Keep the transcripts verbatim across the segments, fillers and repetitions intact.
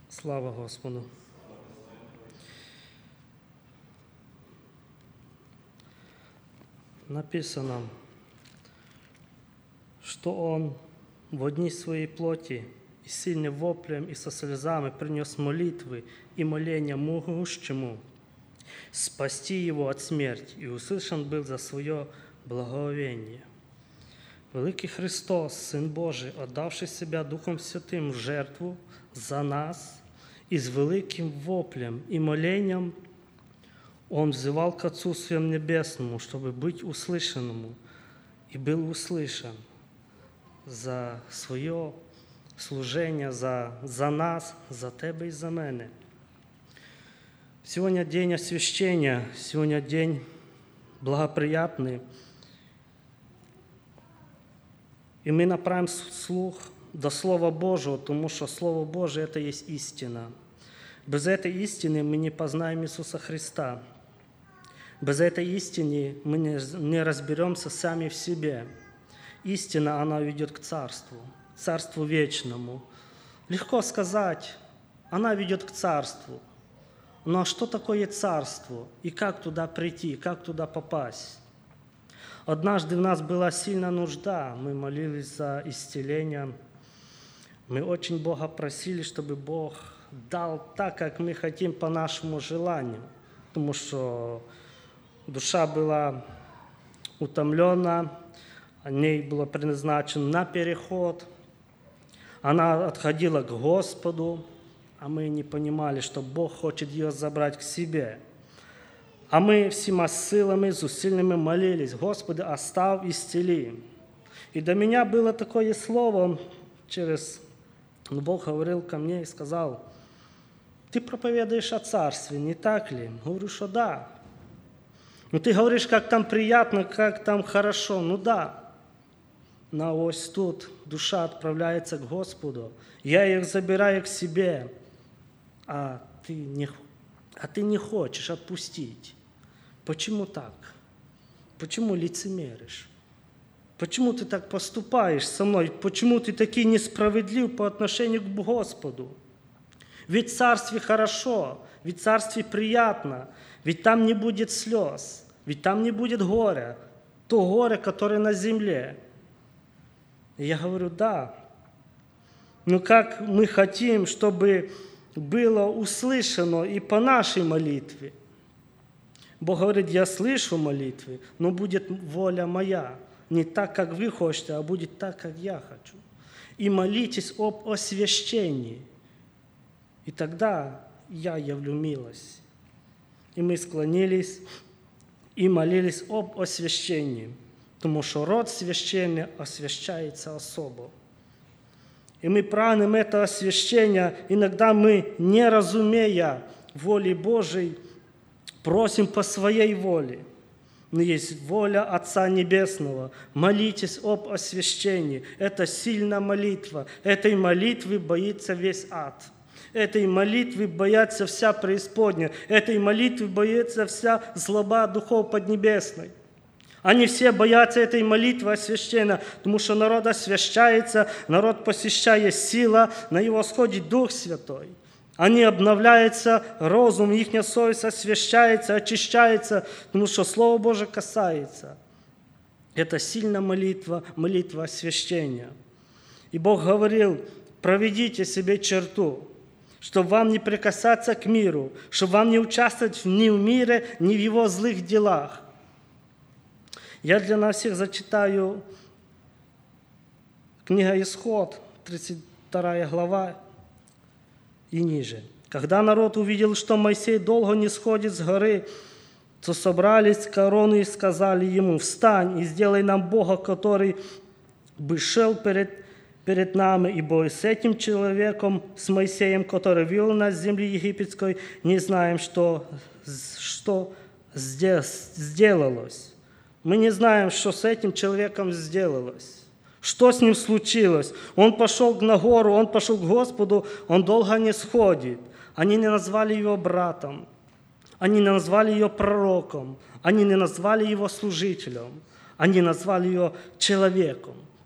Слава Господу! Написано, что Он в дни Своей плоти и сильным воплем и со слезами принес молитвы и моления могущему спасти Его от смерти, и услышан был за Свое благоволение. Великий Христос, Сын Божий, отдавший Себя Духом Святым в жертву за нас, и с великим воплем и молением Он взывал к Отцу Своему Небесному, чтобы быть услышанному, и был услышан за свое служение, за, за нас, за Тебе и за мене. Сегодня день освящения, сегодня день благоприятный, и мы направим слух до Слова Божьего, потому что Слово Божие – это есть истина. Без этой истины мы не познаем Иисуса Христа. Без этой истины мы не, не разберемся сами в себе. Истина, она ведет к Царству, Царству вечному. Легко сказать, она ведет к Царству. Но что такое Царство? И как туда прийти, как туда попасть? Однажды у нас была сильная нужда, мы молились за исцеление. Мы очень Бога просили, чтобы Бог дал так, как мы хотим, по нашему желанию. Потому что душа была утомлена, о ней было предназначено на переход. Она отходила к Господу, а мы не понимали, что Бог хочет ее забрать к себе. А мы всеми силами, с усилиями молились: Господи, оставь, исцели. И до меня было такое слово через... Бог говорил ко мне и сказал: ты проповедуешь о Царстве, не так ли? Говорю, что да. Ну ты говоришь, как там приятно, как там хорошо. Ну да. Но вот тут душа отправляется к Господу. Я их забираю к себе, а ты не, а ты не хочешь отпустить. Почему так? Почему лицемеришь? Почему ты так поступаешь со мной? Почему ты такой несправедлив по отношению к Господу? Ведь в Царстве хорошо, ведь в Царстве приятно, ведь там не будет слез, ведь там не будет горя, то горе, которое на земле. И я говорю, да. Но как мы хотим, чтобы было услышано и по нашей молитве. Бог говорит, я слышу молитвы, но будет воля моя. Не так, как вы хотите, а будет так, как я хочу. И молитесь об освящении. И тогда я явлю милость. И мы склонились и молились об освящении, потому что род священный освящается особо. И мы прагнем это освящение, иногда мы, не разумея воли Божией, просим по своей воле. Но есть воля Отца Небесного. Молитесь об освящении. Это сильная молитва. Этой молитвы боится весь ад. Этой молитвы боятся вся преисподняя. Этой молитвы боится вся злоба духов поднебесной. Они все боятся этой молитвы освящения, потому что народ освящается, народ посещает сила, на его сходит Дух Святой. Они обновляются, разум, их совесть освящается, очищается, потому что Слово Божие касается. Это сильная молитва, молитва освящения. И Бог говорил, проведите себе черту, чтобы вам не прикасаться к миру, чтобы вам не участвовать ни в мире, ни в его злых делах. Я для нас всех зачитаю книга Исход, тридцать вторая глава и ниже. Когда народ увидел, что Моисей долго не сходит с горы, то собрались к Аарону и сказали ему: «Встань и сделай нам Бога, который бы шел перед, перед нами, ибо с этим человеком, с Моисеем, который вел нас с земли египетской, не знаем, что, что сделалось». Мы не знаем, что с этим человеком сделалось. Что с ним случилось? Он пошел на гору, он пошел к Господу, он долго не сходит. Они не назвали его братом, они не назвали его пророком, они не назвали его служителем, они назвали его человеком.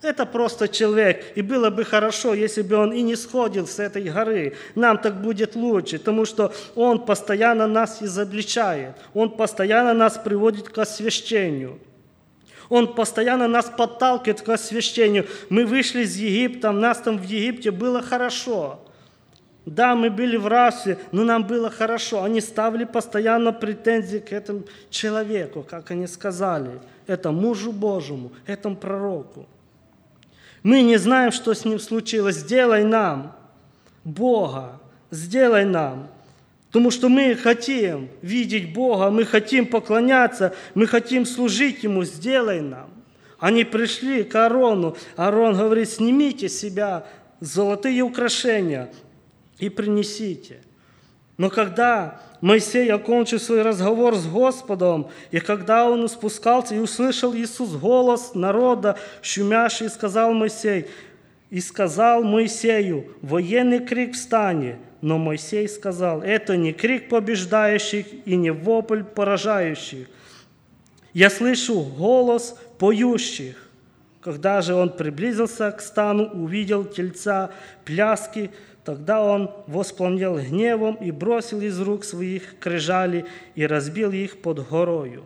Это просто человек. И было бы хорошо, если бы он и не сходил с этой горы. Нам так будет лучше, потому что он постоянно нас изобличает. Он постоянно нас приводит к освящению. Он постоянно нас подталкивает к освящению. Мы вышли из Египта, нас там в Египте было хорошо. Да, мы были в рабстве, но нам было хорошо. Они ставили постоянно претензии к этому человеку, как они сказали. Это мужу Божьему, этому пророку. Мы не знаем, что с ним случилось. Сделай нам, Бога, сделай нам. Потому что мы хотим видеть Бога, мы хотим поклоняться, мы хотим служить Ему, сделай нам. Они пришли к Аарону. Аарон говорит, снимите с себя золотые украшения и принесите. Но когда Моисей окончил свой разговор с Господом, и когда он спускался и услышал Иисус голос народа, шумящий, сказал Моисей, и сказал Моисею, военный крик встань. Но Моисей сказал, это не крик побеждающих и не вопль поражающих. Я слышу голос поющих. Когда же он приблизился к стану, увидел тельца пляски, тогда он воспламенел гневом и бросил из рук своих крижали и разбил их под горою.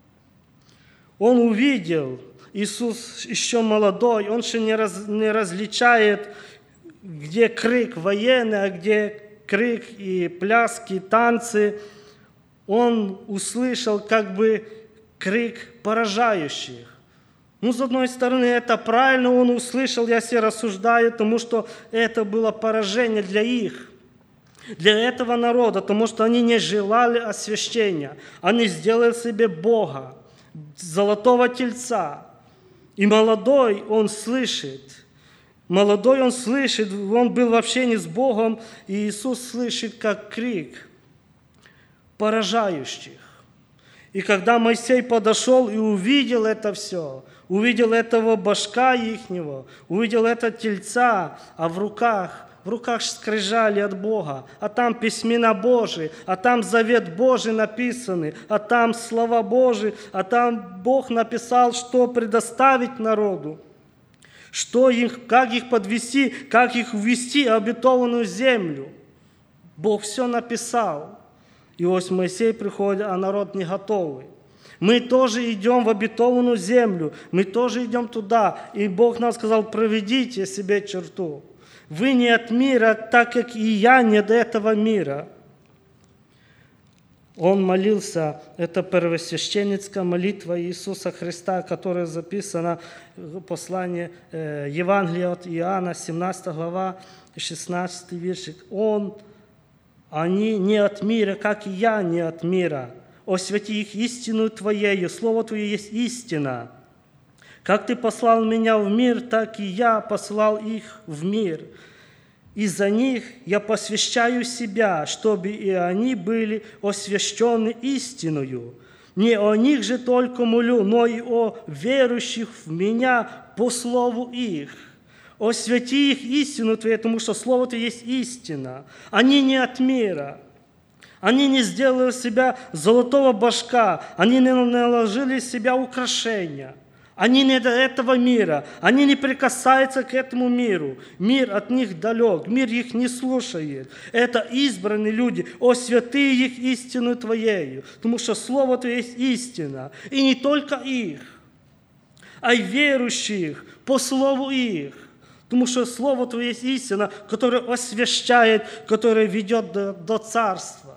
Он увидел, Иисус еще молодой, он еще не, раз, не различает, где крик военный, а где крик и пляски, танцы. Он услышал как бы крик поражающих. Ну, с одной стороны, это правильно, он услышал, я себе рассуждаю, потому что это было поражение для их, для этого народа, потому что они не желали освящения. Они сделали себе Бога, золотого тельца. И молодой он слышит, молодой он слышит, он был в общении с Богом, и Иисус слышит как крик поражающих. И когда Моисей подошел и увидел это все, увидел этого башка ихнего, увидел это тельца, а в руках, в руках скрижали от Бога, а там письмена Божии, а там завет Божий написаны, а там слова Божии, а там Бог написал, что предоставить народу, что их, как их подвести, как их ввести в обетованную землю. Бог все написал. И вот Моисей приходит, а народ не готовый. Мы тоже идем в обетованную землю, мы тоже идем туда. И Бог нам сказал, проведите себе черту. Вы не от мира, так как и я не до этого мира. Он молился, это первосвященницкая молитва Иисуса Христа, которая записана в послании э, Евангелия от Иоанна, семнадцатая глава, шестнадцатый вершик. Он Они не от мира, как и я не от мира. Освяти их истину Твоею, Слово Твое есть истина. Как Ты послал меня в мир, так и я послал их в мир. Из-за них я посвящаю себя, чтобы и они были освящены истиною. Не о них же только молю, но и о верующих в Меня по слову их. Освяти их истину Твою, потому что Слово Твое есть истина. Они не от мира. Они не сделали себя золотого башка. Они не наложили себя украшения. Они не до этого мира. Они не прикасаются к этому миру. Мир от них далек. Мир их не слушает. Это избранные люди. Освяти их истину Твоею. Потому что Слово Твое есть истина. И не только их, а и верующих по слову их. Потому что Слово Твое есть истина, которое освящает, которое ведет до, до царства.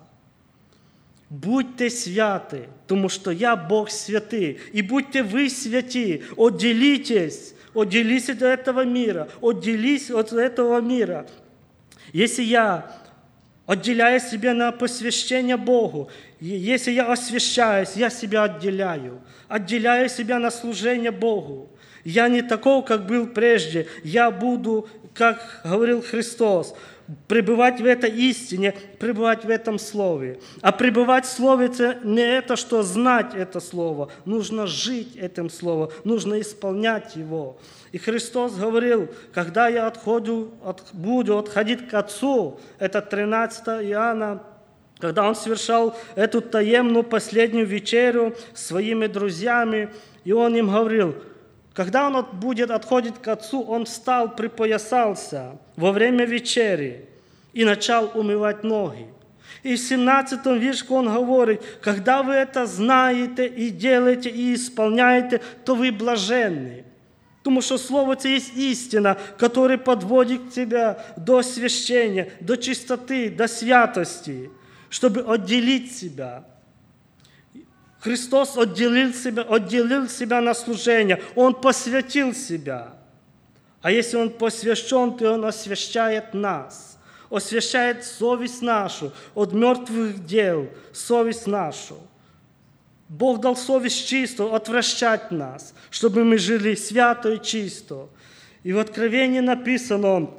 Будьте святы, потому что я Бог святый. И будьте вы святи. Отделитесь, отделись от этого мира, отделись от этого мира. Если я отделяю себя на посвящение Богу, если я освящаюсь, я себя отделяю. Отделяю себя на служение Богу. Я не такой, как был прежде. Я буду, как говорил Христос, пребывать в этой истине, пребывать в этом Слове. А пребывать в Слове – это не это, что знать это Слово. Нужно жить этим Словом, нужно исполнять его. И Христос говорил, когда я отходю, от, буду отходить к Отцу, это тринадцатое Иоанна, когда Он совершал эту таемную последнюю вечерю с своими друзьями, и Он им говорил, Когда он будет отходить к Отцу, он встал, припоясался во время вечери и начал умывать ноги. И в семнадцатом вишку он говорит: когда вы это знаете и делаете, и исполняете, то вы блаженны. Потому что Слово это есть истина, которая подводит тебя до освящения, до чистоты, до святости, чтобы отделить себя. Христос отделил себя, отделил себя на служение, Он посвятил себя. А если Он посвящен, то Он освящает нас, освящает совесть нашу от мертвых дел, совесть нашу. Бог дал совесть чистую, отвращать нас, чтобы мы жили свято и чисто. И в Откровении написано,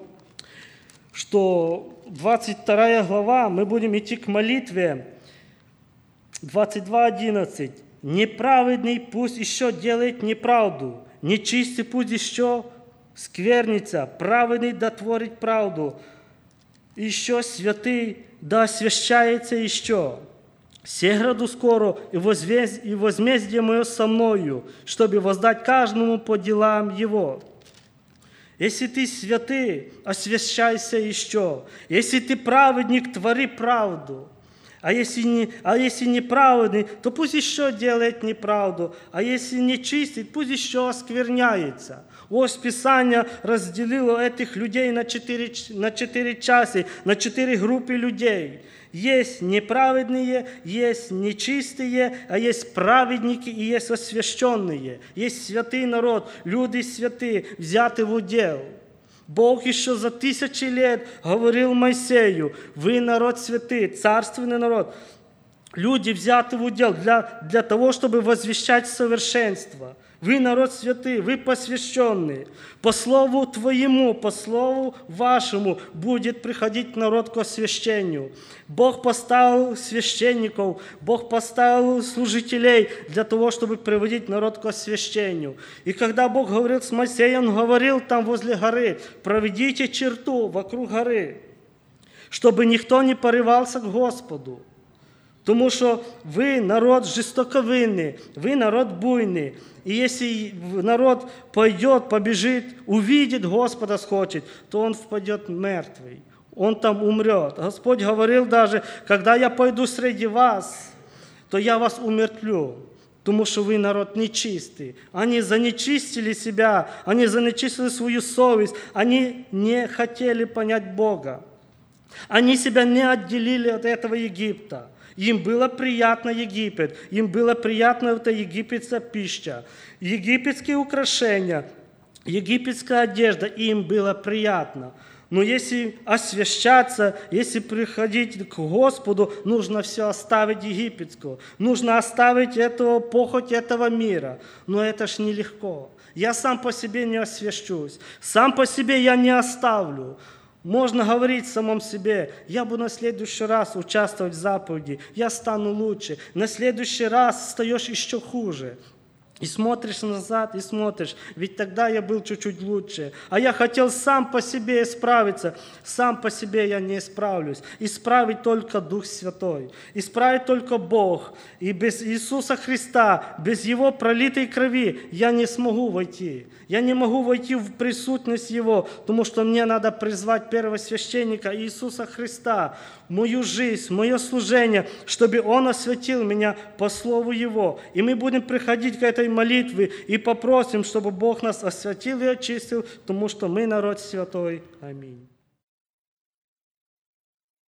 что двадцать вторая глава, мы будем идти к молитве, двадцать два одиннадцать. «Неправедный пусть еще делает неправду, нечистый пусть еще сквернится, праведный да творит правду, еще святый да освящается еще. Се граду скоро, и возмездие, и возмездие мое со мною, чтобы воздать каждому по делам его. Если ты святый, освящайся еще. Если ты праведник, твори правду. А если, не, а если неправедный, то пусть еще делает неправду. А если не чистит, пусть еще оскверняется». Вот Писание разделило этих людей на четыре, на четыре части, на четыре группы людей. Есть неправедные, есть нечистые, а есть праведники и есть освященные. Есть святый народ, люди святые, взяты в удел. Бог еще за тысячи лет говорил Моисею: вы народ святый, царственный народ. Люди взяты в удел для, для того, чтобы возвещать совершенство. Вы народ святый, вы посвященные. По слову Твоему, по слову Вашему будет приходить народ к освящению. Бог поставил священников, Бог поставил служителей для того, чтобы приводить народ к освящению. И когда Бог говорил с Моисеем, Он говорил там возле горы: проведите черту вокруг горы, чтобы никто не порывался к Господу. Потому что вы народ жестоковинный, вы народ буйный. И если народ пойдет, побежит, увидит Господа схочет, то он впадет мертвый, он там умрет. Господь говорил даже: когда я пойду среди вас, то я вас умертвлю, потому что вы народ нечистый. Они занечистили себя, они занечистили свою совесть, они не хотели понять Бога. Они себя не отделили от этого Египта. Им было приятно Египет, им было приятно эта египетская пища, египетские украшения, египетская одежда, им было приятно. Но если освящаться, если приходить к Господу, нужно все оставить египетского, нужно оставить этого похоть этого мира. Но это ж нелегко. Я сам по себе не освящусь, сам по себе я не оставлю. Можно говорить самому себе: я буду на следующий раз участвовать в заповеди, я стану лучше. На следующий раз стаешь еще хуже. И смотришь назад, и смотришь, ведь тогда я был чуть-чуть лучше. А я хотел сам по себе исправиться. Сам по себе я не исправлюсь. Исправить только Дух Святой. Исправить только Бог. И без Иисуса Христа, без Его пролитой крови я не смогу войти. Я не могу войти в присутность Его, потому что мне надо призвать первосвященника Иисуса Христа в мою жизнь, в мое служение, чтобы Он осветил меня по Слову Его. И мы будем приходить к этой молитве и попросим, чтобы Бог нас осветил и очистил, потому что мы народ святой. Аминь.